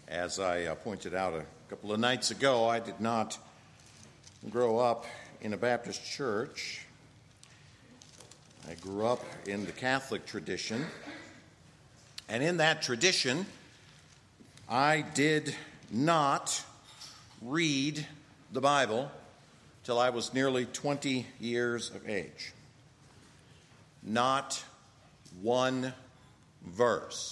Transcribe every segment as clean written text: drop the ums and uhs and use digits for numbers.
As I pointed out a couple of nights ago, I did not grow up in a Baptist church. I grew up in the Catholic tradition. And in that tradition, I did not read the Bible till I was nearly 20 years of age. Not one verse.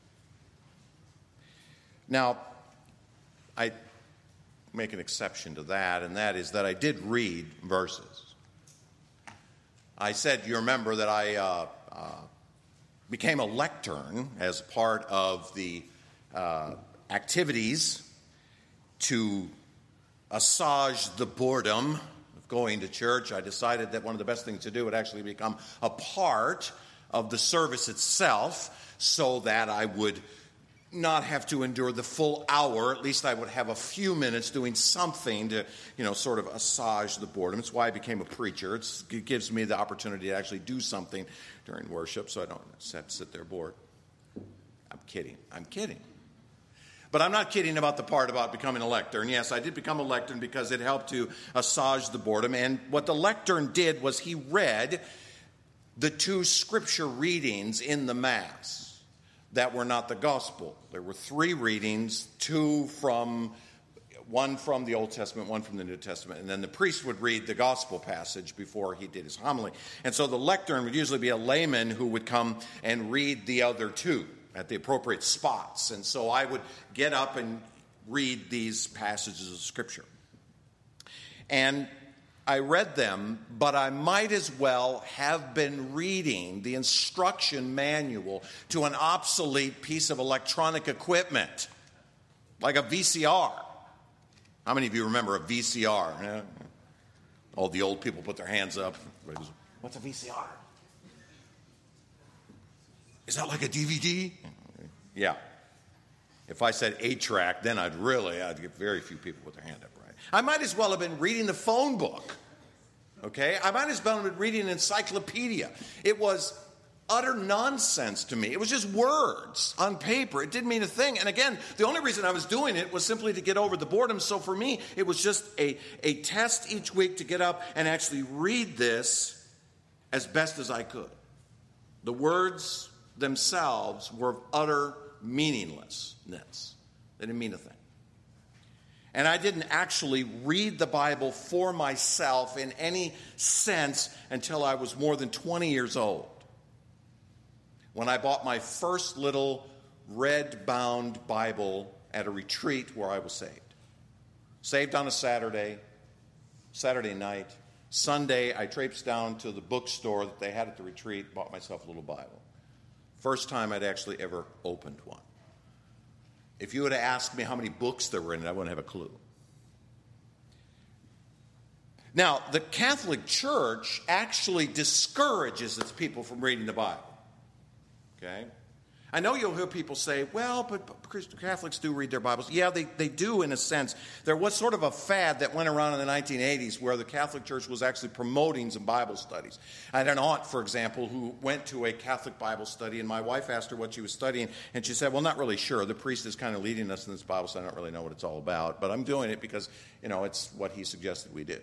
Now, I make an exception to that, and that is that I did read verses. I said, you remember that I became a lectern as part of the activities to assuage the boredom of going to church. I decided that one of the best things to do would actually become a part of the service itself so that I would not have to endure the full hour. At least I would have a few minutes doing something to, sort of assuage the boredom. It's why I became a preacher. It gives me the opportunity to actually do something during worship so I don't have to sit there bored. I'm kidding. But I'm not kidding about the part about becoming a lectern. Yes, I did become a lectern because it helped to assuage the boredom. And what the lectern did was he read the two scripture readings in the Mass that were not the gospel. There were three readings, one from the Old Testament, one from the New Testament, and then the priest would read the gospel passage before he did his homily. And so the lectern would usually be a layman who would come and read the other two at the appropriate spots. And so I would get up and read these passages of Scripture. And I read them, but I might as well have been reading the instruction manual to an obsolete piece of electronic equipment, like a VCR. How many of you remember a VCR? Yeah. All the old people put their hands up. What's a VCR? Is that like a DVD? Yeah. If I said 8-track, then I'd get very few people put their hand up. I might as well have been reading the phone book, okay? I might as well have been reading an encyclopedia. It was utter nonsense to me. It was just words on paper. It didn't mean a thing. And again, the only reason I was doing it was simply to get over the boredom. So for me, it was just a test each week to get up and actually read this as best as I could. The words themselves were of utter meaninglessness. They didn't mean a thing. And I didn't actually read the Bible for myself in any sense until I was more than 20 years old, when I bought my first little red-bound Bible at a retreat where I was saved. Saved on a Saturday night. Sunday, I traipsed down to the bookstore that they had at the retreat, bought myself a little Bible. First time I'd actually ever opened one. If you would have asked me how many books there were in it, I wouldn't have a clue. Now, the Catholic Church actually discourages its people from reading the Bible. Okay? I know you'll hear people say, well, but Catholics do read their Bibles. Yeah, they do in a sense. There was sort of a fad that went around in the 1980s where the Catholic Church was actually promoting some Bible studies. I had an aunt, for example, who went to a Catholic Bible study, and my wife asked her what she was studying, and she said, well, not really sure. The priest is kind of leading us in this Bible, so I don't really know what it's all about, but I'm doing it because, it's what he suggested we do.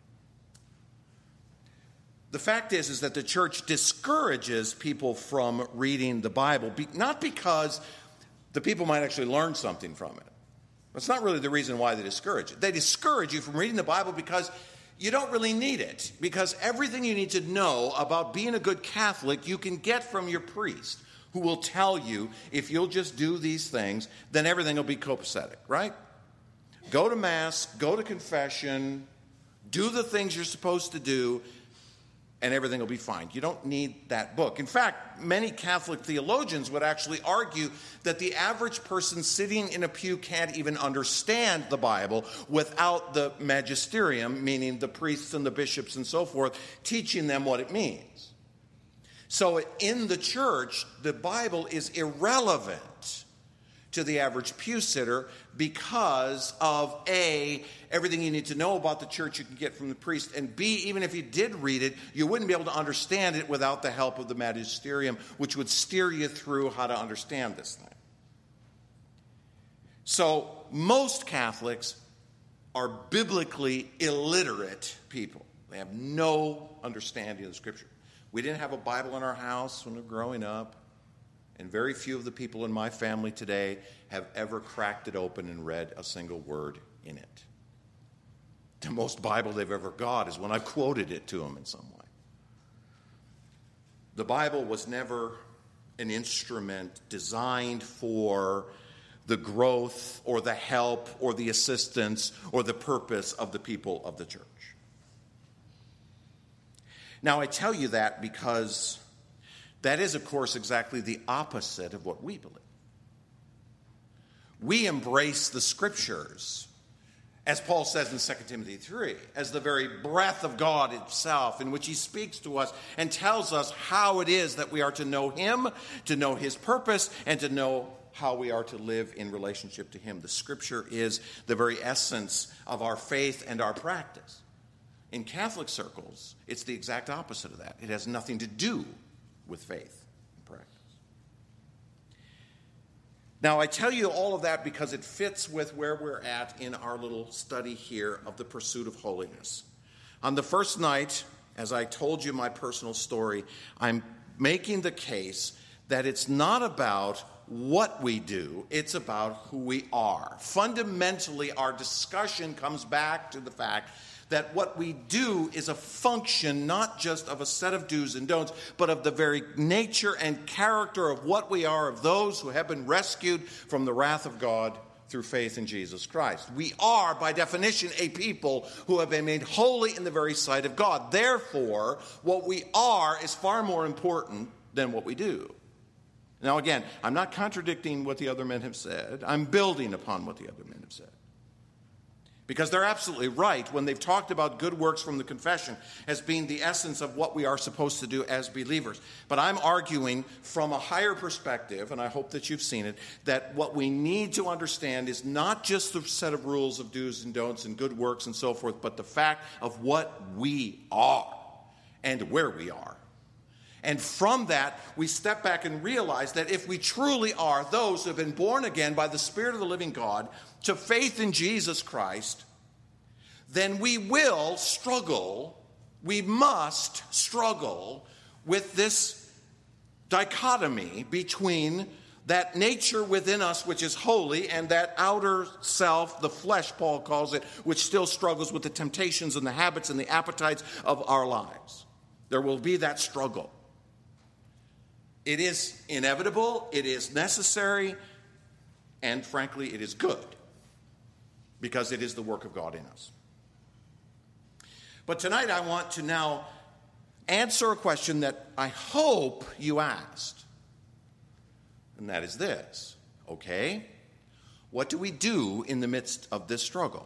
The fact is that the church discourages people from reading the Bible, not because the people might actually learn something from it. That's not really the reason why they discourage it. They discourage you from reading the Bible because you don't really need it, because everything you need to know about being a good Catholic you can get from your priest, who will tell you if you'll just do these things, then everything will be copacetic, right? Go to Mass, go to confession, do the things you're supposed to do, and everything will be fine. You don't need that book. In fact, many Catholic theologians would actually argue that the average person sitting in a pew can't even understand the Bible without the magisterium, meaning the priests and the bishops and so forth, teaching them what it means. So in the church, the Bible is irrelevant to the average pew sitter because of A, everything you need to know about the church you can get from the priest, and B, even if you did read it, you wouldn't be able to understand it without the help of the magisterium, which would steer you through how to understand this thing. So most Catholics are biblically illiterate people. They have no understanding of the Scripture. We didn't have a Bible in our house when we were growing up, and very few of the people in my family today have ever cracked it open and read a single word in it. The most Bible they've ever got is when I've quoted it to them in some way. The Bible was never an instrument designed for the growth or the help or the assistance or the purpose of the people of the church. Now, I tell you that because that is, of course, exactly the opposite of what we believe. We embrace the Scriptures, as Paul says in 2 Timothy 3, as the very breath of God itself, in which he speaks to us and tells us how it is that we are to know him, to know his purpose, and to know how we are to live in relationship to him. The Scripture is the very essence of our faith and our practice. In Catholic circles, it's the exact opposite of that. It has nothing to do with faith and practice. Now, I tell you all of that because it fits with where we're at in our little study here of the pursuit of holiness. On the first night, as I told you my personal story, I'm making the case that it's not about what we do, it's about who we are. Fundamentally, our discussion comes back to the fact that what we do is a function not just of a set of do's and don'ts, but of the very nature and character of what we are, of those who have been rescued from the wrath of God through faith in Jesus Christ. We are, by definition, a people who have been made holy in the very sight of God. Therefore, what we are is far more important than what we do. Now, again, I'm not contradicting what the other men have said. I'm building upon what the other men have said. Because they're absolutely right when they've talked about good works from the confession as being the essence of what we are supposed to do as believers. But I'm arguing from a higher perspective, and I hope that you've seen it, that what we need to understand is not just the set of rules of do's and don'ts and good works and so forth, but the fact of what we are and where we are. And from that, we step back and realize that if we truly are those who have been born again by the Spirit of the living God to faith in Jesus Christ, then we will struggle, we must struggle with this dichotomy between that nature within us which is holy and that outer self, the flesh, Paul calls it, which still struggles with the temptations and the habits and the appetites of our lives. There will be that struggle. It is inevitable, it is necessary, and frankly, it is good, because it is the work of God in us. But tonight I want to now answer a question that I hope you asked, and that is this. Okay, what do we do in the midst of this struggle?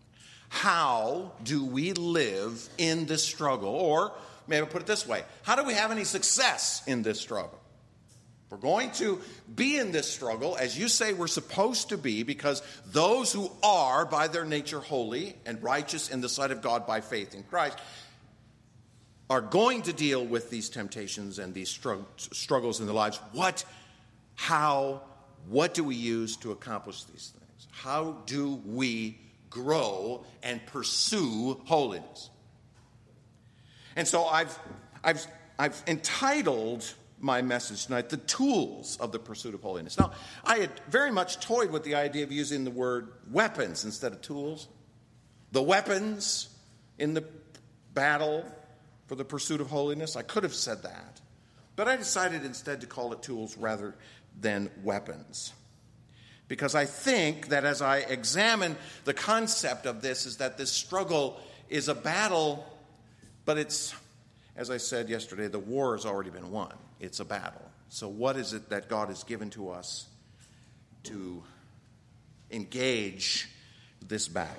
How do we live in this struggle? Or maybe I'll put it this way. How do we have any success in this struggle? We're going to be in this struggle, as you say we're supposed to be, because those who are, by their nature, holy and righteous in the sight of God by faith in Christ, are going to deal with these temptations and these struggles in their lives. What do we use to accomplish these things? How do we grow and pursue holiness? And so I've entitled my message tonight, The Tools of the Pursuit of Holiness. Now, I had very much toyed with the idea of using the word weapons instead of tools. The weapons in the battle for the pursuit of holiness. I could have said that. But I decided instead to call it tools rather than weapons. Because I think that as I examine the concept of this, is that this struggle is a battle, but it's, as I said yesterday, the war has already been won. It's a battle. So what is it that God has given to us to engage this battle?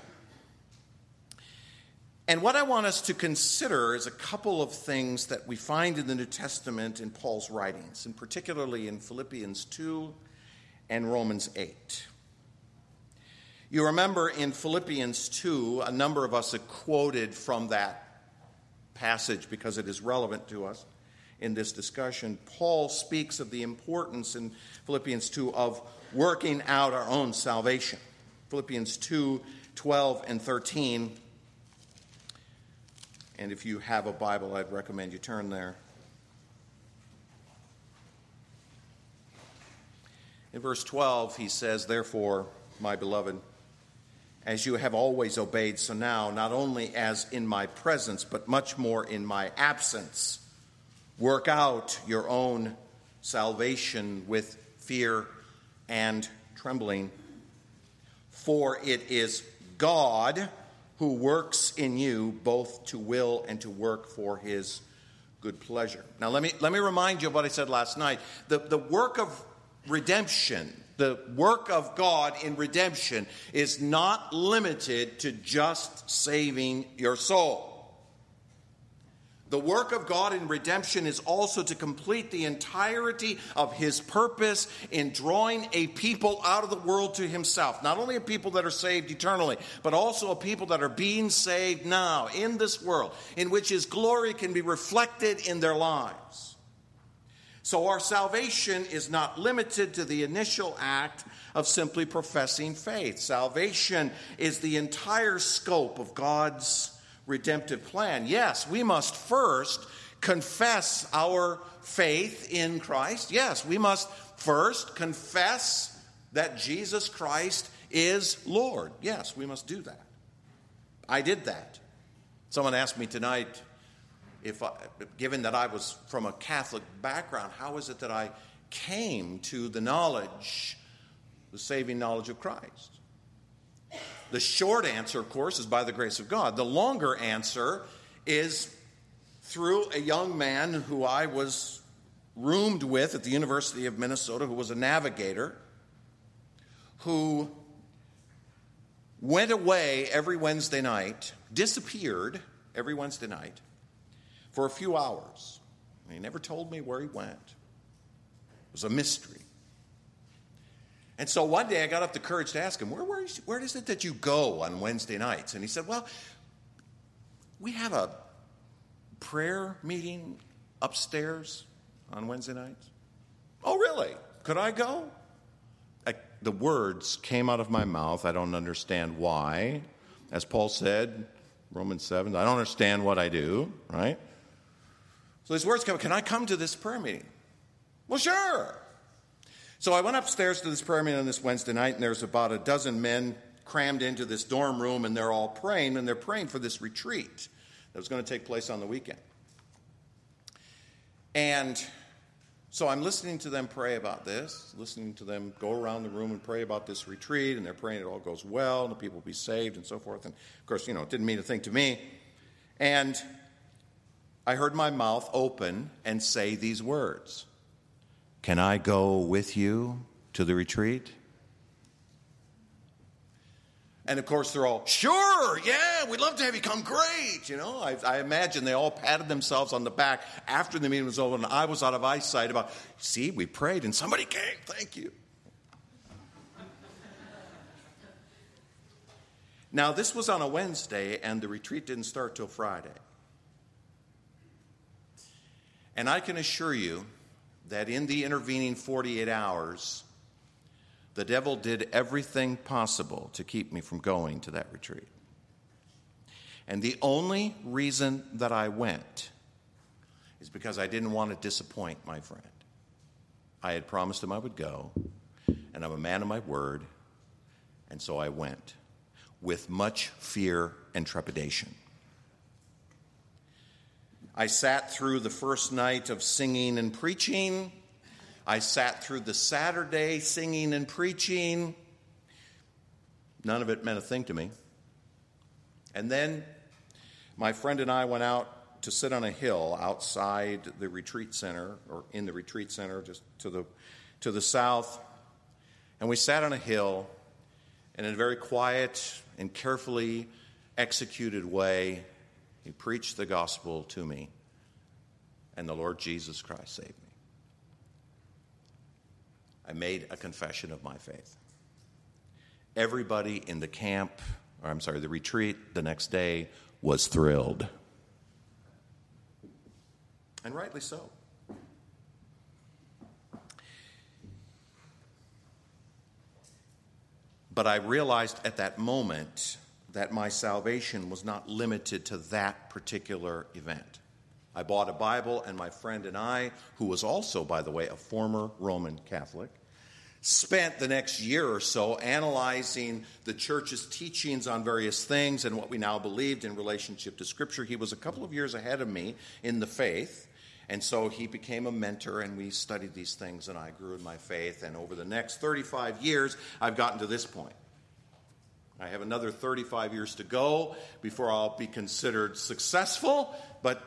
And what I want us to consider is a couple of things that we find in the New Testament in Paul's writings, and particularly in Philippians 2 and Romans 8. You remember in Philippians 2, a number of us have quoted from that passage because it is relevant to us. in this discussion. Paul speaks of the importance in Philippians 2 of working out our own salvation. Philippians 2:12 and 13. And if you have a Bible, I'd recommend you turn there. In verse 12, he says, "Therefore, my beloved, as you have always obeyed, so now, not only as in my presence, but much more in my absence, work out your own salvation with fear and trembling. For it is God who works in you both to will and to work for his good pleasure." Now let me remind you of what I said last night. The work of redemption, the work of God in redemption is not limited to just saving your soul. The work of God in redemption is also to complete the entirety of his purpose in drawing a people out of the world to himself. Not only a people that are saved eternally, but also a people that are being saved now in this world, in which his glory can be reflected in their lives. So our salvation is not limited to the initial act of simply professing faith. Salvation is the entire scope of God's redemptive plan. Yes, we must first confess our faith in Christ. Yes, we must first confess that Jesus Christ is Lord. Yes, we must do that. I did that. Someone asked me tonight, given that I was from a Catholic background, how is it that I came to the saving knowledge of Christ? The short answer, of course, is by the grace of God. The longer answer is through a young man who I was roomed with at the University of Minnesota, who was a navigator, who went away every Wednesday night, disappeared every Wednesday night, for a few hours. And he never told me where he went. It was a mystery. And so one day I got up the courage to ask him, where is it that you go on Wednesday nights? And he said, well, we have a prayer meeting upstairs on Wednesday nights. Oh, really? Could I go? The words came out of my mouth. I don't understand why. As Paul said, Romans 7, I don't understand what I do, right? So these words come, can I come to this prayer meeting? Well, sure. So I went upstairs to this prayer meeting on this Wednesday night, and there's about a dozen men crammed into this dorm room, and they're all praying, and they're praying for this retreat that was going to take place on the weekend. And so I'm listening to them pray about this, listening to them go around the room and pray about this retreat, and they're praying it all goes well, and the people will be saved, and so forth. And, of course, it didn't mean a thing to me. And I heard my mouth open and say these words, "Can I go with you to the retreat?" And of course they're all, "Sure, yeah, we'd love to have you come, great." I imagine they all patted themselves on the back after the meeting was over and I was out of eyesight about, "See, we prayed and somebody came, thank you." Now this was on a Wednesday and the retreat didn't start till Friday. And I can assure you that in the intervening 48 hours, the devil did everything possible to keep me from going to that retreat. And the only reason that I went is because I didn't want to disappoint my friend. I had promised him I would go, and I'm a man of my word, and so I went with much fear and trepidation. I sat through the first night of singing and preaching. I sat through the Saturday singing and preaching. None of it meant a thing to me. And then my friend and I went out to sit on a hill outside the retreat center, or in the retreat center, just to the south. And we sat on a hill, and in a very quiet and carefully executed way, he preached the gospel to me, and the Lord Jesus Christ saved me. I made a confession of my faith. Everybody in the the retreat the next day was thrilled. And rightly so. But I realized at that moment that my salvation was not limited to that particular event. I bought a Bible, and my friend and I, who was also, by the way, a former Roman Catholic, spent the next year or so analyzing the church's teachings on various things and what we now believed in relationship to Scripture. He was a couple of years ahead of me in the faith, and so he became a mentor, and we studied these things, and I grew in my faith. And over the next 35 years, I've gotten to this point. I have another 35 years to go before I'll be considered successful, but,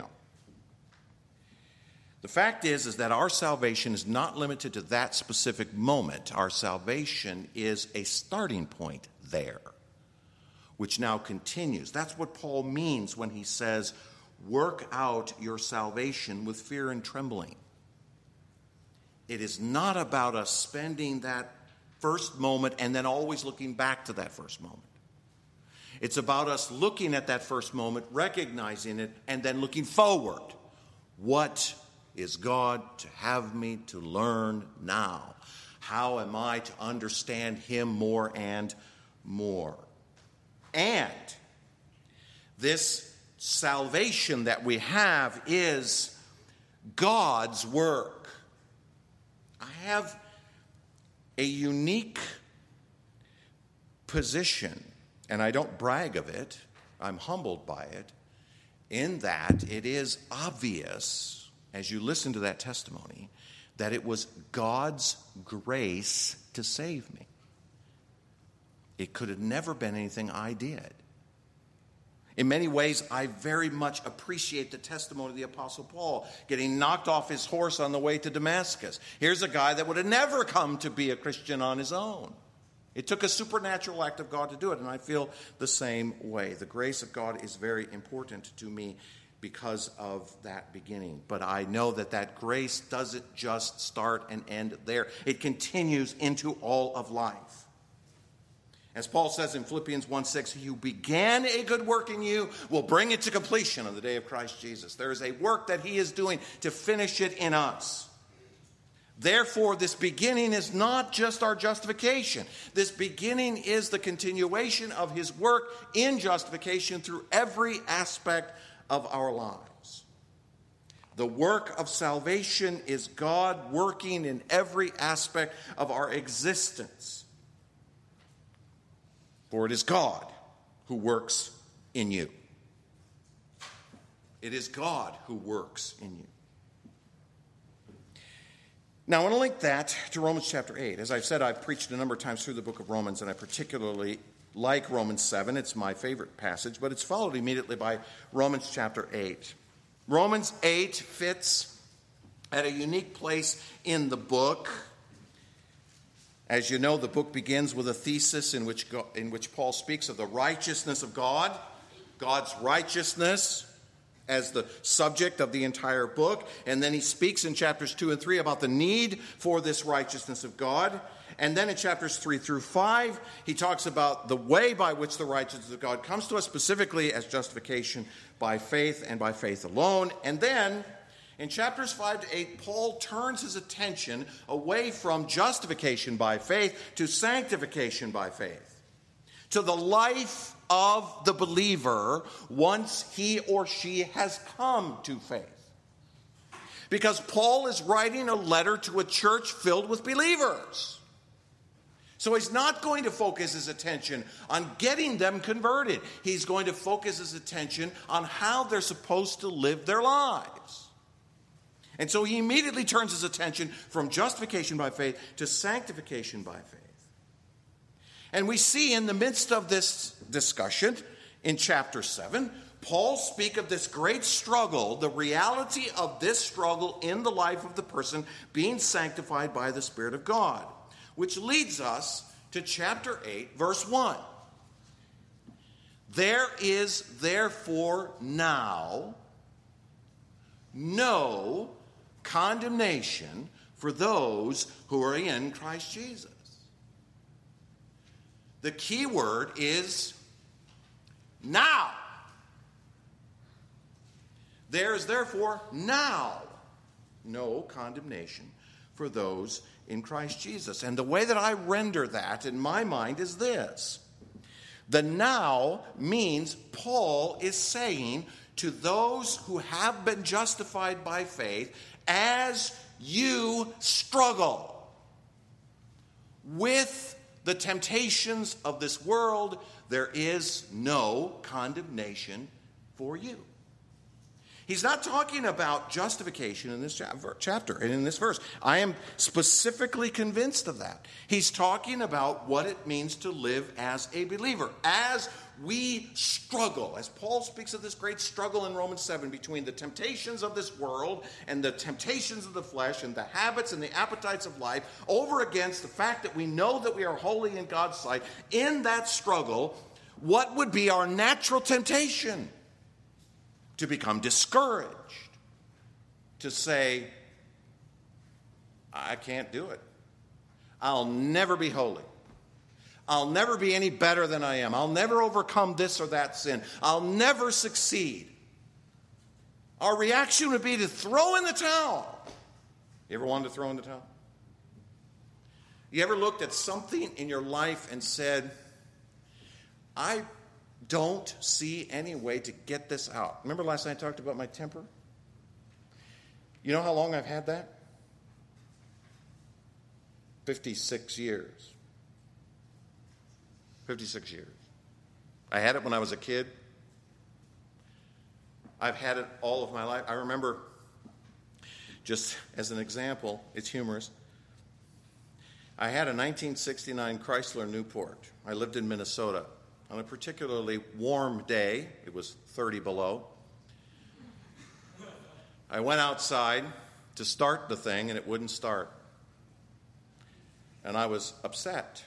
the fact is that our salvation is not limited to that specific moment. Our salvation is a starting point there, which now continues. That's what Paul means when he says, work out your salvation with fear and trembling. It is not about us spending that first moment and then always looking back to that first moment. It's about us looking at that first moment, recognizing it, and then looking forward. What is God to have me to learn now? How am I to understand Him more and more? And this salvation that we have is God's work. I have a unique position, and I don't brag of it. I'm humbled by it, in that it is obvious, as you listen to that testimony, that it was God's grace to save me. It could have never been anything I did. In many ways, I very much appreciate the testimony of the Apostle Paul, getting knocked off his horse on the way to Damascus. Here's a guy that would have never come to be a Christian on his own. It took a supernatural act of God to do it, and I feel the same way. The grace of God is very important to me because of that beginning. But I know that grace doesn't just start and end there. It continues into all of life. As Paul says in Philippians 1:6, "He who began a good work in you will bring it to completion on the day of Christ Jesus." There is a work that He is doing to finish it in us. Therefore, this beginning is not just our justification. This beginning is the continuation of His work in justification through every aspect of our lives. The work of salvation is God working in every aspect of our existence. For it is God who works in you. It is God who works in you. Now, I want to link that to Romans chapter 8. As I've said, I've preached a number of times through the book of Romans, and I particularly like Romans 7. It's my favorite passage, but it's followed immediately by Romans chapter 8. Romans 8 fits at a unique place in the book. As you know, the book begins with a thesis in which Paul speaks of the righteousness of God, God's righteousness as the subject of the entire book. And then he speaks in chapters 2 and 3 about the need for this righteousness of God. And then in chapters 3 through 5, he talks about the way by which the righteousness of God comes to us, specifically as justification by faith and by faith alone. And then in chapters 5 to 8, Paul turns his attention away from justification by faith to sanctification by faith, to the life of the believer once he or she has come to faith. Because Paul is writing a letter to a church filled with believers. So he's not going to focus his attention on getting them converted. He's going to focus his attention on how they're supposed to live their lives. And so he immediately turns his attention from justification by faith to sanctification by faith. And we see in the midst of this discussion in chapter 7, Paul speaks of this great struggle, the reality of this struggle in the life of the person being sanctified by the Spirit of God, which leads us to chapter 8, verse 1. There is therefore now no condemnation for those who are in Christ Jesus. The key word is now. There is therefore now no condemnation for those in Christ Jesus. And the way that I render that in my mind is this. The now means Paul is saying to those who have been justified by faith, as you struggle with the temptations of this world, there is no condemnation for you. He's not talking about justification in this chapter and in this verse. I am specifically convinced of that. He's talking about what it means to live as a believer. As we struggle, as Paul speaks of this great struggle in Romans 7 between the temptations of this world and the temptations of the flesh and the habits and the appetites of life over against the fact that we know that we are holy in God's sight, in that struggle, what would be our natural temptation? To become discouraged, to say, I can't do it. I'll never be holy. I'll never be any better than I am. I'll never overcome this or that sin. I'll never succeed. Our reaction would be to throw in the towel. You ever wanted to throw in the towel? You ever looked at something in your life and said, I don't see any way to get this out? Remember last night I talked about my temper? You know how long I've had that? 56 years. 56 years. I had it when I was a kid. I've had it all of my life. I remember, just as an example, it's humorous. I had a 1969 Chrysler Newport. I lived in Minnesota. On a particularly warm day, it was 30 below, I went outside to start the thing, and it wouldn't start. And I was upset.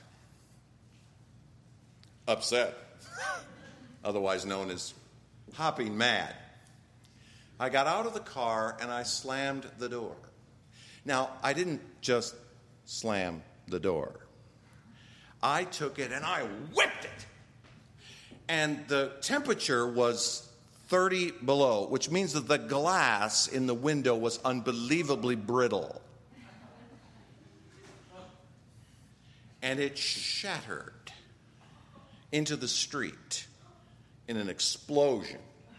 Otherwise known as hopping mad. I got out of the car, and I slammed the door. Now, I didn't just slam the door. I took it, and I whipped it. And the temperature was 30 below, which means that the glass in the window was unbelievably brittle. And it shattered into the street in an explosion.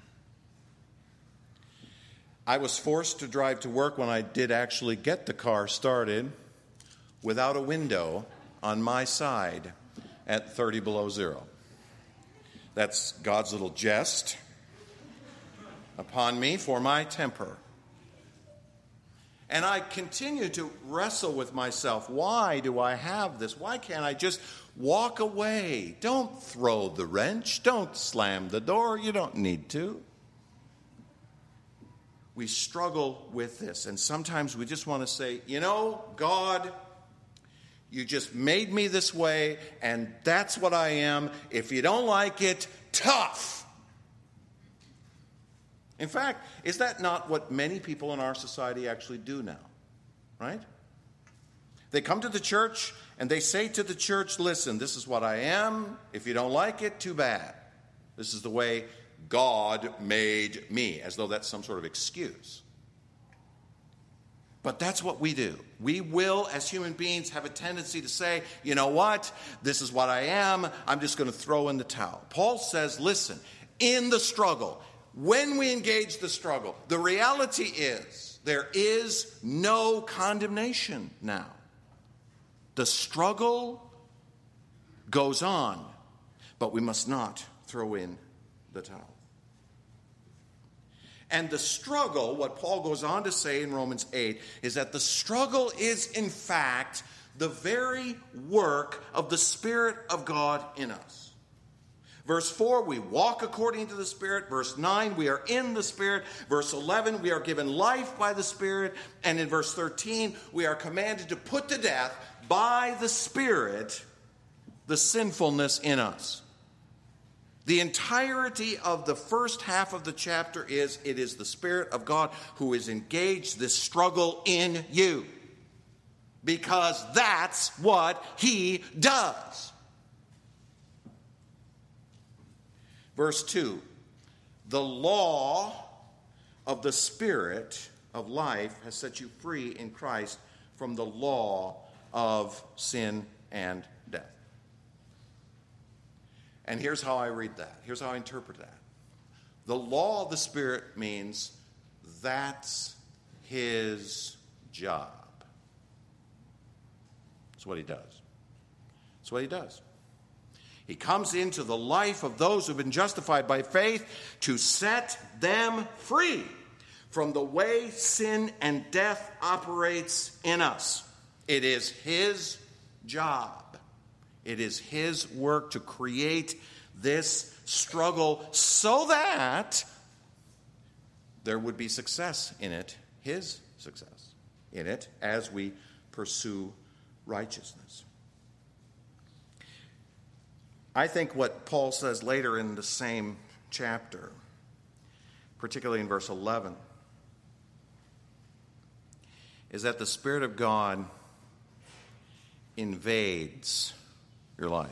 I was forced to drive to work when I did actually get the car started without a window on my side at 30 below zero. That's God's little jest upon me for my temper. And I continue to wrestle with myself. Why do I have this? Why can't I just walk away? Don't throw the wrench. Don't slam the door. You don't need to. We struggle with this. And sometimes we just want to say, you know, God, you just made me this way, and that's what I am. If you don't like it, tough. In fact, is that not what many people in our society actually do now? Right? They come to the church, and they say to the church, listen, this is what I am. If you don't like it, too bad. This is the way God made me, as though that's some sort of excuse. But that's what we do. We will, as human beings, have a tendency to say, you know what? This is what I am. I'm just going to throw in the towel. Paul says, listen, in the struggle, when we engage the struggle, the reality is there is no condemnation now. The struggle goes on, but we must not throw in the towel. And the struggle, what Paul goes on to say in Romans 8, is that the struggle is, in fact, the very work of the Spirit of God in us. Verse 4, we walk according to the Spirit. Verse 9, we are in the Spirit. Verse 11, we are given life by the Spirit. And in verse 13, we are commanded to put to death by the Spirit the sinfulness in us. The entirety of the first half of the chapter is, it is the Spirit of God who is engaged this struggle in you. Because that's what He does. Verse 2, the law of the Spirit of life has set you free in Christ from the law of sin and death. And here's how I read that. Here's how I interpret that. The law of the Spirit means that's his job. That's what he does. That's what he does. He comes into the life of those who have been justified by faith to set them free from the way sin and death operates in us. It is his job. It is his work to create this struggle so that there would be success in it, his success in it, as we pursue righteousness. I think what Paul says later in the same chapter, particularly in verse 11, is that the Spirit of God invades your life.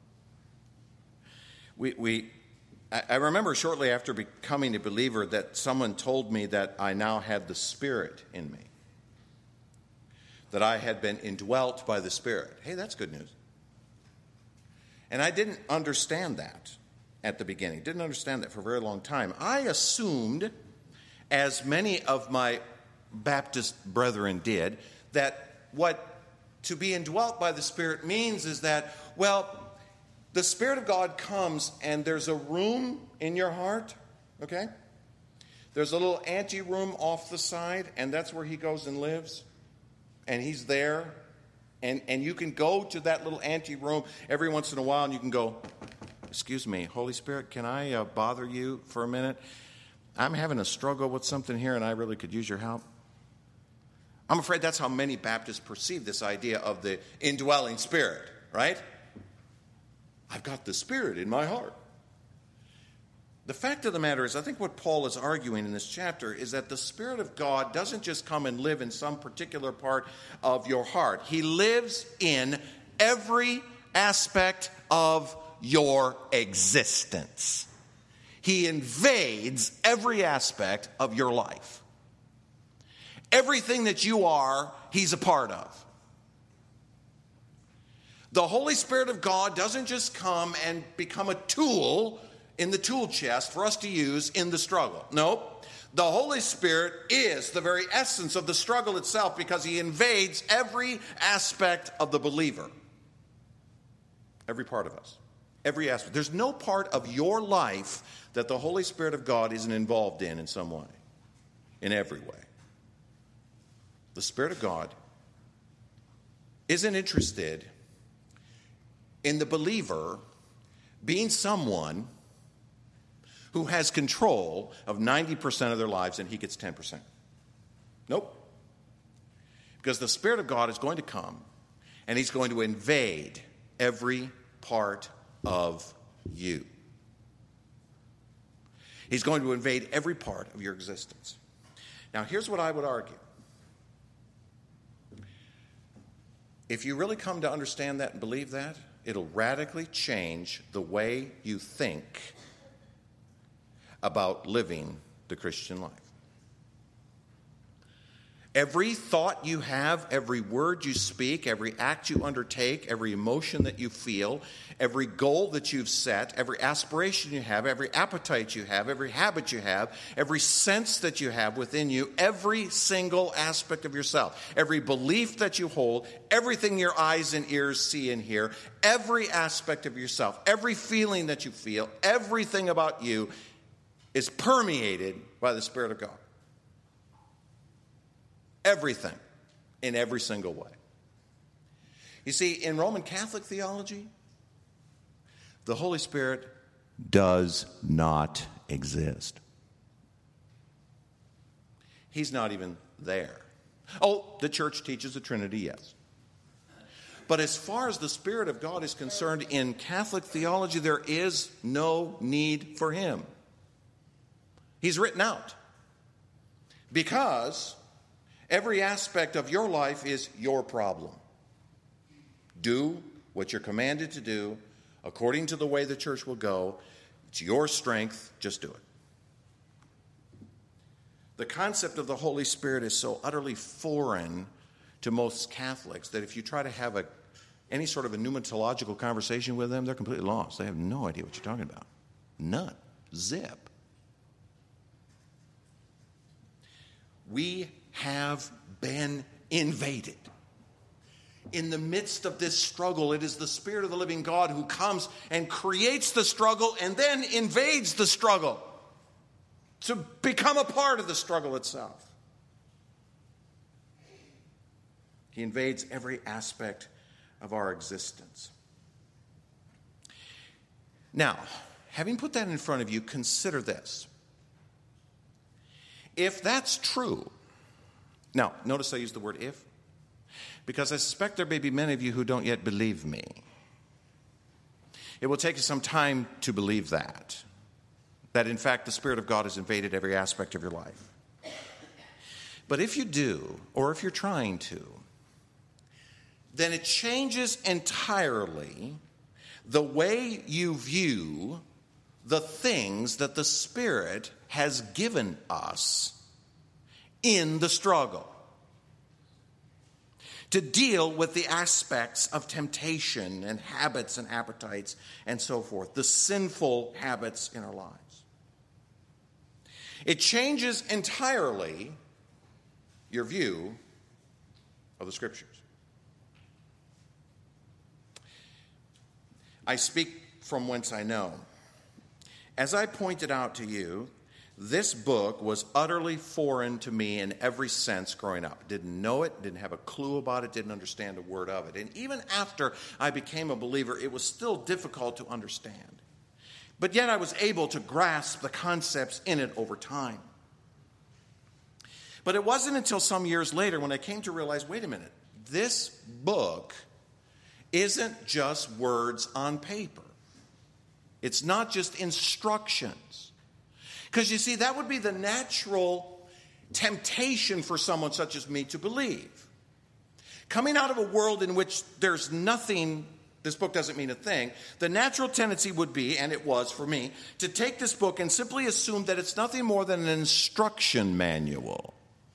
I remember shortly after becoming a believer that someone told me that I now had the Spirit in me, that I had been indwelt by the Spirit. Hey, that's good news. And I didn't understand that at the beginning. Didn't understand that for a very long time. I assumed, as many of my Baptist brethren did, that what to be indwelt by the Spirit means is that, well, the Spirit of God comes and there's a room in your heart, okay? There's a little ante-room off the side, and that's where he goes and lives. And he's there. And you can go to that little ante-room every once in a while and you can go, excuse me, Holy Spirit, can I bother you for a minute? I'm having a struggle with something here and I really could use your help. I'm afraid that's how many Baptists perceive this idea of the indwelling Spirit, right? I've got the Spirit in my heart. The fact of the matter is, I think what Paul is arguing in this chapter is that the Spirit of God doesn't just come and live in some particular part of your heart. He lives in every aspect of your existence. He invades every aspect of your life. Everything that you are, he's a part of. The Holy Spirit of God doesn't just come and become a tool in the tool chest for us to use in the struggle. Nope. The Holy Spirit is the very essence of the struggle itself because he invades every aspect of the believer. Every part of us. Every aspect. There's no part of your life that the Holy Spirit of God isn't involved in some way. In every way. The Spirit of God isn't interested in the believer being someone who has control of 90% of their lives and he gets 10%. Nope. Because the Spirit of God is going to come and he's going to invade every part of you. He's going to invade every part of your existence. Now, here's what I would argue. If you really come to understand that and believe that, it'll radically change the way you think about living the Christian life. Every thought you have, every word you speak, every act you undertake, every emotion that you feel, every goal that you've set, every aspiration you have, every appetite you have, every habit you have, every sense that you have within you, every single aspect of yourself, every belief that you hold, everything your eyes and ears see and hear, every aspect of yourself, every feeling that you feel, everything about you is permeated by the Spirit of God. Everything, in every single way. You see, in Roman Catholic theology, the Holy Spirit does not exist. He's not even there. Oh, the church teaches the Trinity, yes. But as far as the Spirit of God is concerned, in Catholic theology, there is no need for him. He's written out. Because every aspect of your life is your problem. Do what you're commanded to do according to the way the church will go. It's your strength. Just do it. The concept of the Holy Spirit is so utterly foreign to most Catholics that if you try to have any sort of a pneumatological conversation with them, they're completely lost. They have no idea what you're talking about. None. Zip. We have been invaded. In the midst of this struggle, it is the Spirit of the living God who comes and creates the struggle and then invades the struggle to become a part of the struggle itself. He invades every aspect of our existence. Now, having put that in front of you, consider this. If that's true, now, notice I use the word if, because I suspect there may be many of you who don't yet believe me. It will take you some time to believe that in fact the Spirit of God has invaded every aspect of your life. But if you do, or if you're trying to, then it changes entirely the way you view the things that the Spirit has given us in the struggle to deal with the aspects of temptation and habits and appetites and so forth, the sinful habits in our lives. It changes entirely your view of the Scriptures. I speak from whence I know. As I pointed out to you, this book was utterly foreign to me in every sense growing up. Didn't know it, didn't have a clue about it, didn't understand a word of it. And even after I became a believer, it was still difficult to understand. But yet I was able to grasp the concepts in it over time. But it wasn't until some years later when I came to realize, wait a minute, this book isn't just words on paper. It's not just instructions. Because you see, that would be the natural temptation for someone such as me to believe. Coming out of a world in which there's nothing, this book doesn't mean a thing, the natural tendency would be, and it was for me, to take this book and simply assume that it's nothing more than an instruction manual.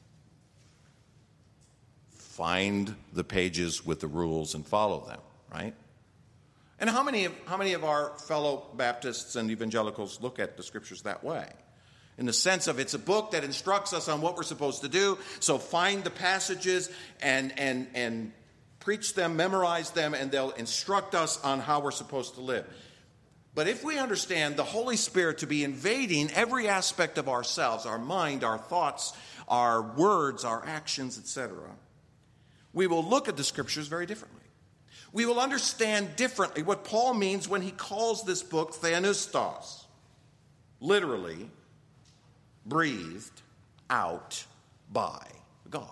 Find the pages with the rules and follow them, right? And how many of our fellow Baptists and evangelicals look at the Scriptures that way? In the sense of it's a book that instructs us on what we're supposed to do, so find the passages and preach them, memorize them, and they'll instruct us on how we're supposed to live. But if we understand the Holy Spirit to be invading every aspect of ourselves, our mind, our thoughts, our words, our actions, etc., we will look at the Scriptures very differently. We will understand differently what Paul means when he calls this book theopneustos, literally, breathed out by God.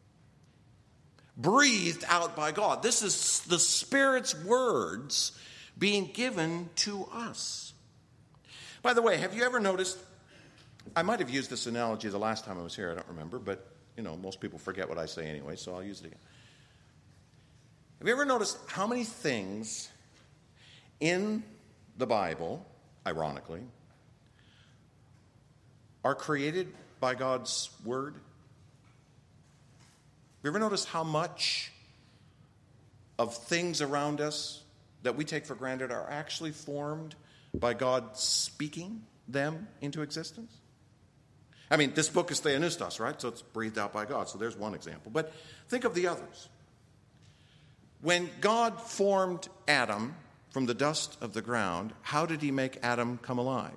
Breathed out by God. This is the Spirit's words being given to us. By the way, have you ever noticed, I might have used this analogy the last time I was here, I don't remember, but most people forget what I say anyway, so I'll use it again. Have you ever noticed how many things in the Bible, ironically, are created by God's Word? Have you ever noticed how much of things around us that we take for granted are actually formed by God speaking them into existence? I mean, this book is theopneustos, right? So it's breathed out by God. So there's one example. But think of the others. When God formed Adam from the dust of the ground, how did he make Adam come alive?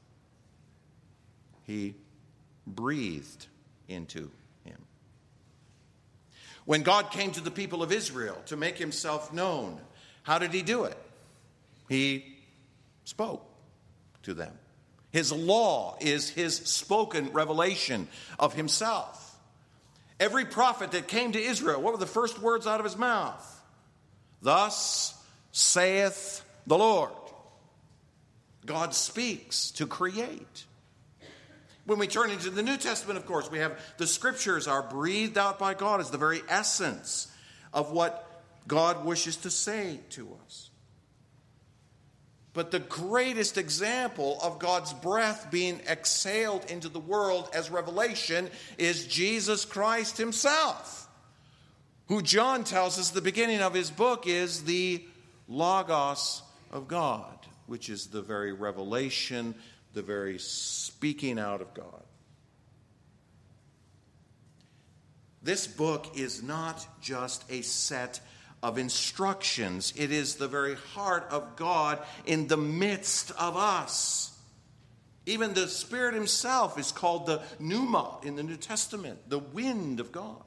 He breathed into him. When God came to the people of Israel to make himself known, how did he do it? He spoke to them. His law is his spoken revelation of himself. Every prophet that came to Israel, what were the first words out of his mouth? Thus saith the Lord. God speaks to create. When we turn into the New Testament, of course, we have the Scriptures are breathed out by God as the very essence of what God wishes to say to us. But the greatest example of God's breath being exhaled into the world as revelation is Jesus Christ himself, who John tells us the beginning of his book is the Logos of God, which is the very revelation, the very speaking out of God. This book is not just a set of instructions. It is the very heart of God in the midst of us. Even the Spirit himself is called the pneuma in the New Testament, the wind of God.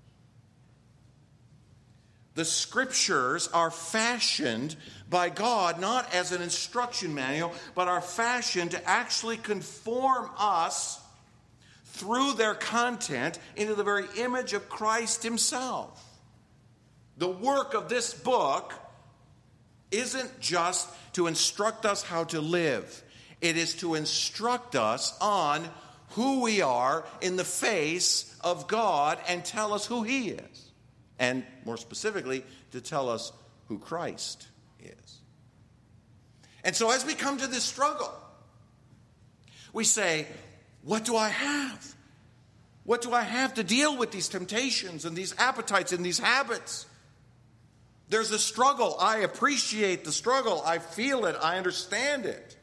The Scriptures are fashioned by God not as an instruction manual, but are fashioned to actually conform us through their content into the very image of Christ himself. The work of this book isn't just to instruct us how to live. It is to instruct us on who we are in the face of God and tell us who he is. And more specifically, to tell us who Christ is. And so as we come to this struggle, we say, what do I have? What do I have to deal with these temptations and these appetites and these habits? There's a struggle. I appreciate the struggle. I feel it. I understand it.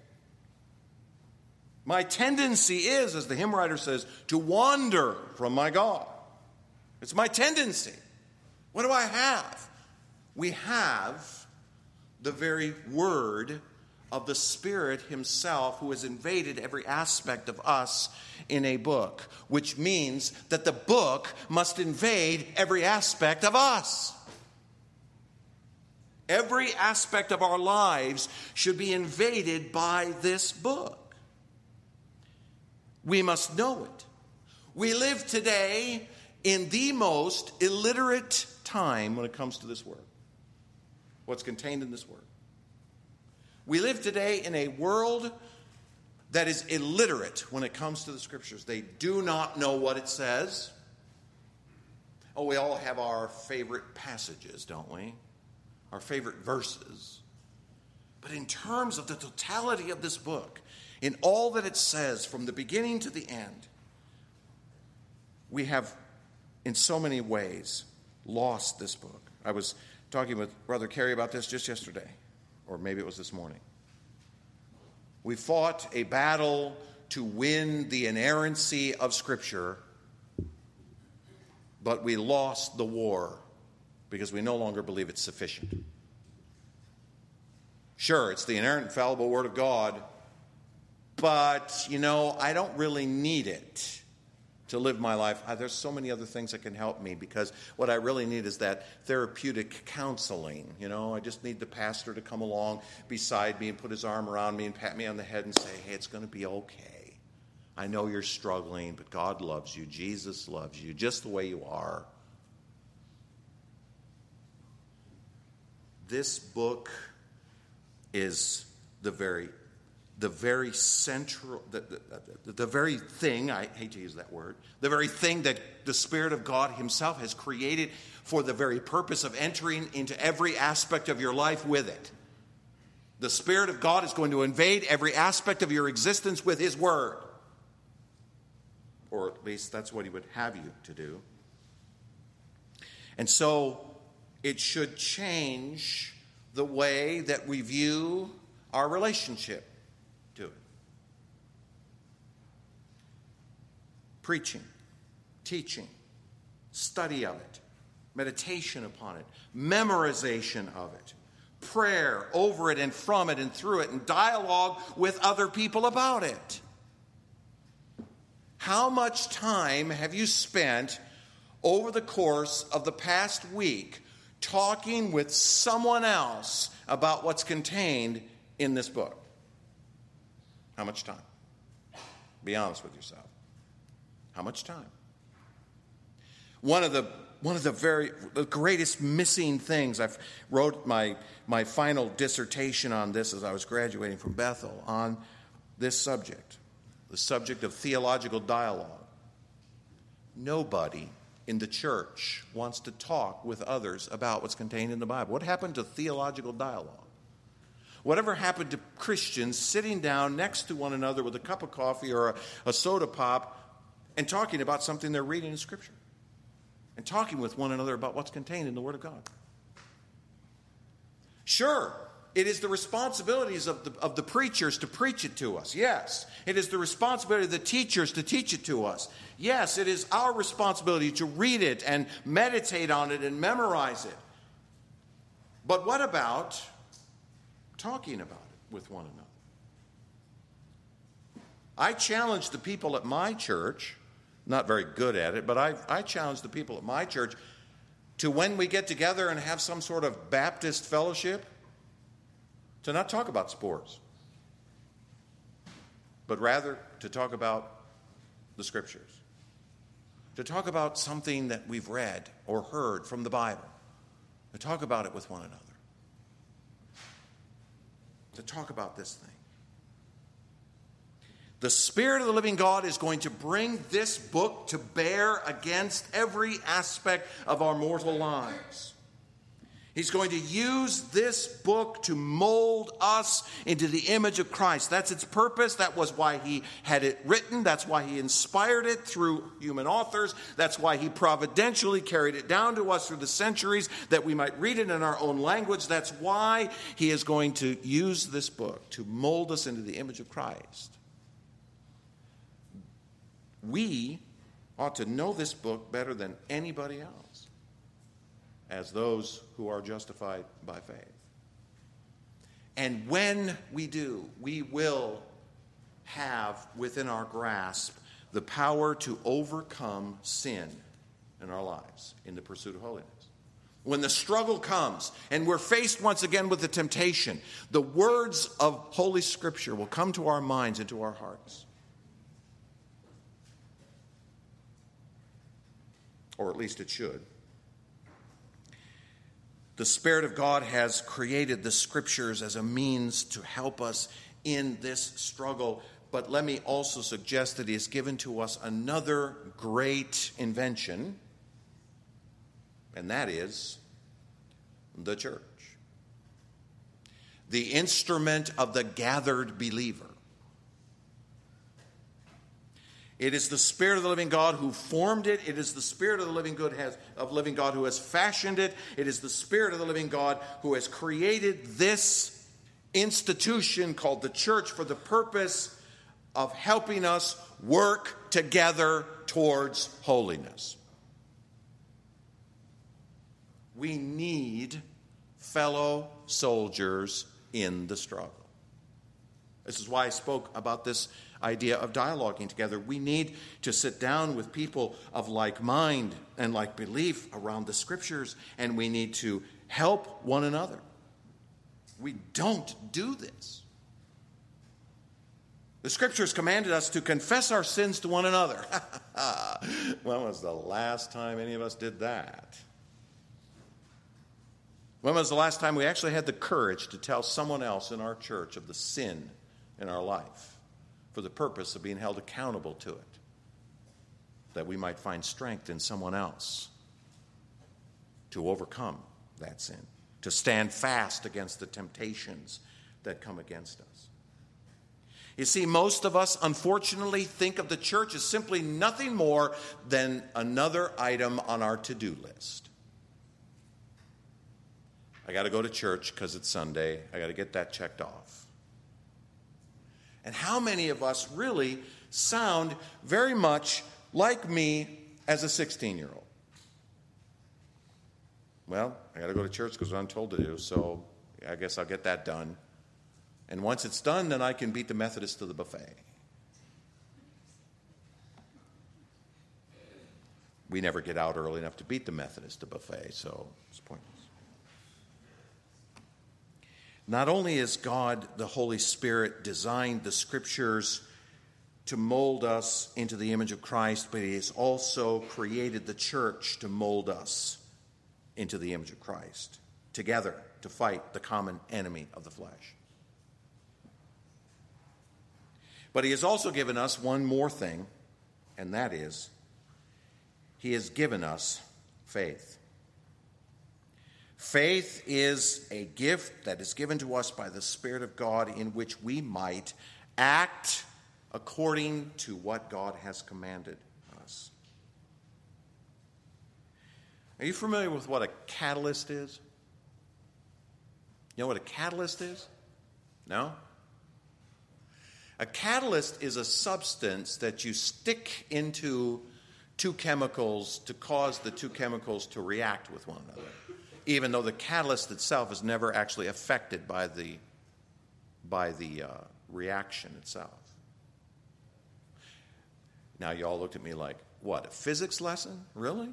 My tendency is, as the hymn writer says, to wander from my God. It's my tendency. What do I have? We have the very word of the Spirit himself, who has invaded every aspect of us in a book, which means that the book must invade every aspect of us. Every aspect of our lives should be invaded by this book. We must know it. We live today in the most illiterate time when it comes to this word. What's contained in this word. We live today in a world that is illiterate when it comes to the Scriptures. They do not know what it says. Oh, we all have our favorite passages, don't we? Our favorite verses. But in terms of the totality of this book, in all that it says from the beginning to the end, we have, in so many ways, lost this book. I was talking with Brother Kerry about this just yesterday, or maybe it was this morning. We fought a battle to win the inerrancy of Scripture, but we lost the war because we no longer believe it's sufficient. Sure, it's the inerrant, infallible Word of God, but, I don't really need it to live my life. There's so many other things that can help me, because what I really need is that therapeutic counseling. I just need the pastor to come along beside me and put his arm around me and pat me on the head and say, hey, it's going to be okay. I know you're struggling, but God loves you. Jesus loves you just the way you are. This book is the very central, the very thing, I hate to use that word, the very thing that the Spirit of God himself has created for the very purpose of entering into every aspect of your life with it. The Spirit of God is going to invade every aspect of your existence with his word. Or at least that's what he would have you to do. And so it should change the way that we view our relationship to it. Preaching, teaching, study of it, meditation upon it, memorization of it, prayer over it and from it and through it, and dialogue with other people about it. How much time have you spent over the course of the past week talking with someone else about what's contained in this book? How much time? Be honest with yourself. How much time? One of the greatest missing things, I wrote my final dissertation on this as I was graduating from Bethel, on this subject, the subject of theological dialogue. Nobody in the church wants to talk with others about what's contained in the Bible. What happened to theological dialogue? Whatever happened to Christians sitting down next to one another with a cup of coffee or a soda pop and talking about something they're reading in Scripture? and talking with one another about what's contained in the Word of God. Sure, it is the responsibilities of the preachers to preach it to us. Yes. It is the responsibility of the teachers to teach it to us. Yes, it is our responsibility to read it and meditate on it and memorize it. But what about talking about it with one another? I challenge the people at my church, not very good at it, but I challenge the people at my church to, when we get together and have some sort of Baptist fellowship, to not talk about sports, but rather to talk about the Scriptures, to talk about something that we've read or heard from the Bible, to talk about it with one another, to talk about this thing. The Spirit of the living God is going to bring this book to bear against every aspect of our mortal lives. He's going to use this book to mold us into the image of Christ. That's its purpose. That was why he had it written. That's why he inspired it through human authors. That's why he providentially carried it down to us through the centuries, that we might read it in our own language. That's why he is going to use this book to mold us into the image of Christ. We ought to know this book better than anybody else, as those who are justified by faith. And when we do, we will have within our grasp the power to overcome sin in our lives in the pursuit of holiness. When the struggle comes and we're faced once again with the temptation, the words of Holy Scripture will come to our minds and to our hearts. Or at least it should. The Spirit of God has created the Scriptures as a means to help us in this struggle. But let me also suggest that he has given to us another great invention, and that is the church. The instrument of the gathered believer. It is the Spirit of the living God who formed it. It is the Spirit of the living God who has fashioned it. It is the Spirit of the living God who has created this institution called the church for the purpose of helping us work together towards holiness. We need fellow soldiers in the struggle. This is why I spoke about this idea of dialoguing together. We need to sit down with people of like mind and like belief around the Scriptures, and we need to help one another. We don't do this. The Scriptures commanded us to confess our sins to one another. When was the last time any of us did that? When was the last time we actually had the courage to tell someone else in our church of the sin in our life, for the purpose of being held accountable to it, that we might find strength in someone else to overcome that sin, to stand fast against the temptations that come against us? You see, most of us, unfortunately, think of the church as simply nothing more than another item on our to-do list. I got to go to church because it's Sunday. I got to get that checked off. And how many of us really sound very much like me as a 16-year-old? Well, I got to go to church because I'm told to do, so I guess I'll get that done. And once it's done, then I can beat the Methodists to the buffet. We never get out early enough to beat the Methodists to buffet, so it's pointless. Not only has God, the Holy Spirit, designed the Scriptures to mold us into the image of Christ, but he has also created the church to mold us into the image of Christ, together to fight the common enemy of the flesh. But he has also given us one more thing, and that is, he has given us faith. Faith is a gift that is given to us by the Spirit of God, in which we might act according to what God has commanded us. Are you familiar with what a catalyst is? You know what a catalyst is? No? A catalyst is a substance that you stick into two chemicals to cause the two chemicals to react with one another, even though the catalyst itself is never actually affected by the reaction itself. Now you all looked at me like, what, a physics lesson? Really?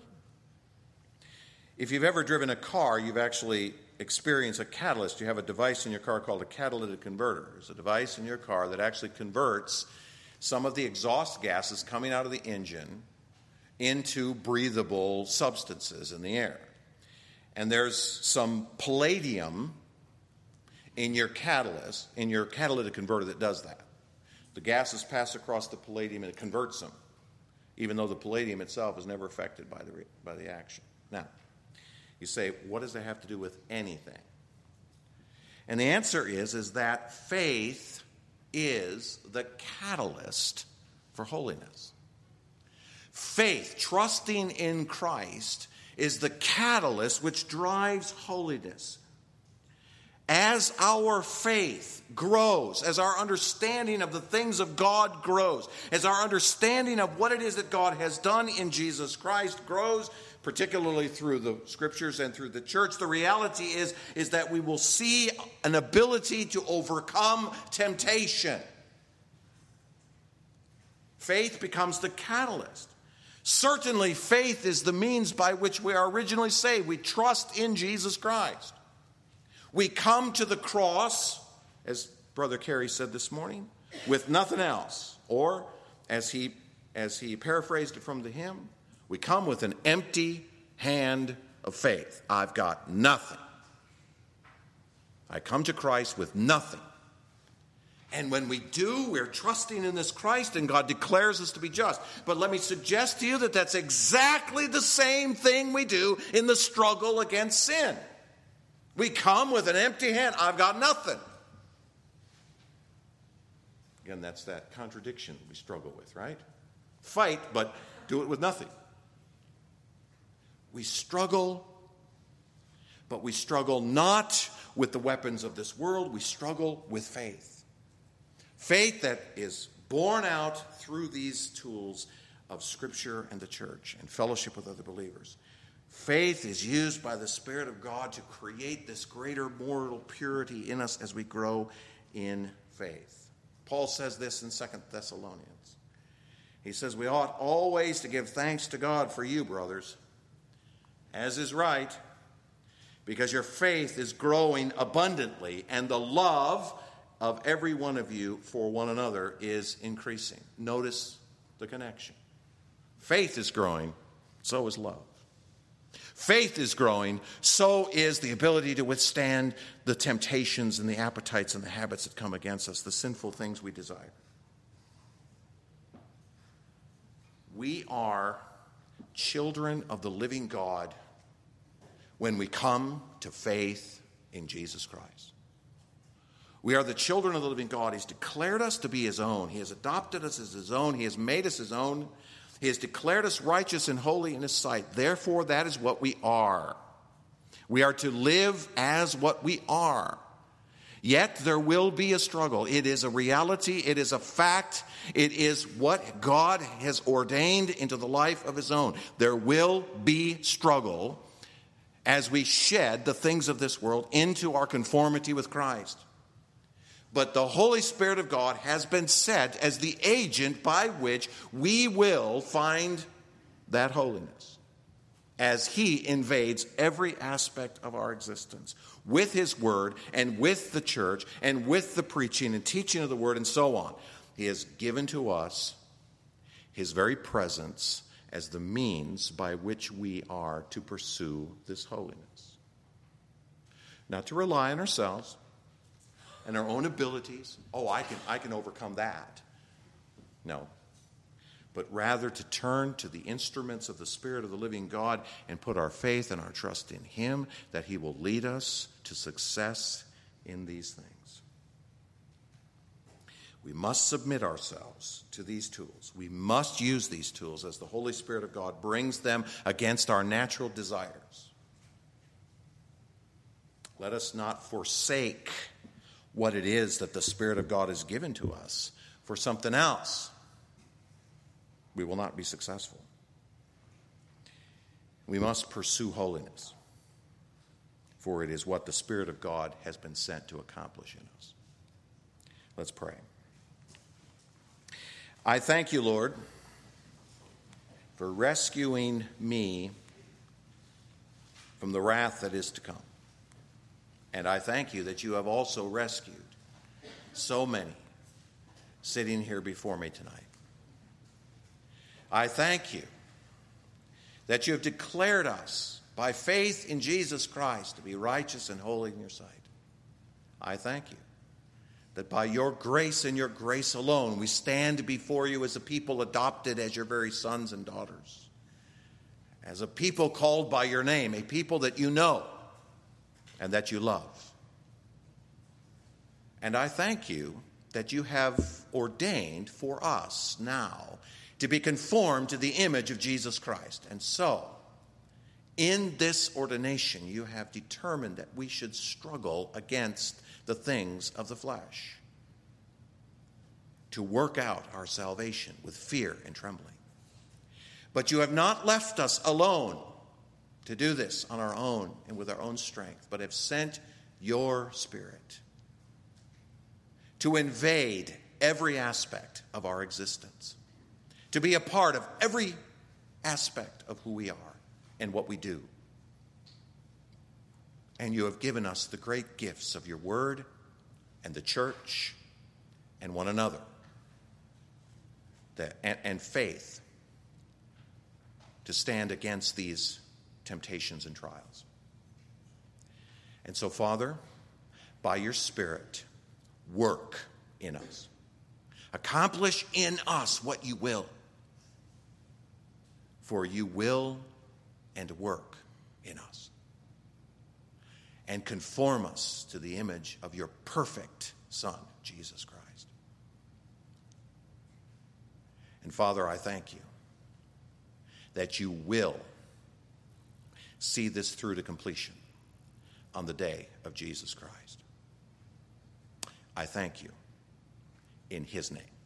If you've ever driven a car, you've actually experienced a catalyst. You have a device in your car called a catalytic converter. There's a device in your car that actually converts some of the exhaust gases coming out of the engine into breathable substances in the air. And there's some palladium in your catalyst, in your catalytic converter that does that. The gases pass across the palladium and it converts them, even though the palladium itself is never affected by the action. Now, you say, what does that have to do with anything? And the answer is that faith is the catalyst for holiness. Faith, trusting in Christ, is the catalyst which drives holiness. As our faith grows, as our understanding of the things of God grows, as our understanding of what it is that God has done in Jesus Christ grows, particularly through the Scriptures and through the church, the reality is that we will see an ability to overcome temptation. Faith becomes the catalyst. Certainly, faith is the means by which we are originally saved. We trust in Jesus Christ. We come to the cross, as Brother Carey said this morning, with nothing else. Or, as he paraphrased it from the hymn, we come with an empty hand of faith. I've got nothing. I come to Christ with nothing. And when we do, we're trusting in this Christ, and God declares us to be just. But let me suggest to you that that's exactly the same thing we do in the struggle against sin. We come with an empty hand. I've got nothing. Again, that's that contradiction we struggle with, right? Fight, but do it with nothing. We struggle, but we struggle not with the weapons of this world. We struggle with faith. Faith that is born out through these tools of Scripture and the church and fellowship with other believers. Faith is used by the Spirit of God to create this greater moral purity in us as we grow in faith. Paul says this in 2 Thessalonians. He says, we ought always to give thanks to God for you, brothers, as is right, because your faith is growing abundantly, and the love of every one of you for one another is increasing. Notice the connection. Faith is growing, so is love. Faith is growing, so is the ability to withstand the temptations and the appetites and the habits that come against us, the sinful things we desire. We are children of the living God when we come to faith in Jesus Christ. We are the children of the living God. He's declared us to be His own. He has adopted us as His own. He has made us His own. He has declared us righteous and holy in His sight. Therefore, that is what we are. We are to live as what we are. Yet there will be a struggle. It is a reality. It is a fact. It is what God has ordained into the life of His own. There will be struggle as we shed the things of this world into our conformity with Christ. But the Holy Spirit of God has been set as the agent by which we will find that holiness as He invades every aspect of our existence with His Word and with the church and with the preaching and teaching of the Word and so on. He has given to us His very presence as the means by which we are to pursue this holiness. Not to rely on ourselves and our own abilities. Oh, I can overcome that. No. But rather to turn to the instruments of the Spirit of the living God and put our faith and our trust in Him, that He will lead us to success in these things. We must submit ourselves to these tools. We must use these tools as the Holy Spirit of God brings them against our natural desires. Let us not forsake what it is that the Spirit of God has given to us for something else. We will not be successful. We must pursue holiness, for it is what the Spirit of God has been sent to accomplish in us. Let's pray. I thank you, Lord, for rescuing me from the wrath that is to come. And I thank you that you have also rescued so many sitting here before me tonight. I thank you that you have declared us by faith in Jesus Christ to be righteous and holy in your sight. I thank you that by your grace and your grace alone, we stand before you as a people adopted as your very sons and daughters, as a people called by your name, a people that you know and that you love. And I thank you that you have ordained for us now to be conformed to the image of Jesus Christ. And so, in this ordination, you have determined that we should struggle against the things of the flesh, to work out our salvation with fear and trembling. But you have not left us alone to do this on our own and with our own strength, but have sent your Spirit to invade every aspect of our existence, to be a part of every aspect of who we are and what we do. And you have given us the great gifts of your word and the church and one another and faith to stand against these temptations and trials. And so, Father, by your Spirit, work in us. Accomplish in us what you will. For you will and work in us. And conform us to the image of your perfect Son, Jesus Christ. And Father, I thank you that you will see this through to completion on the day of Jesus Christ. I thank you in his name.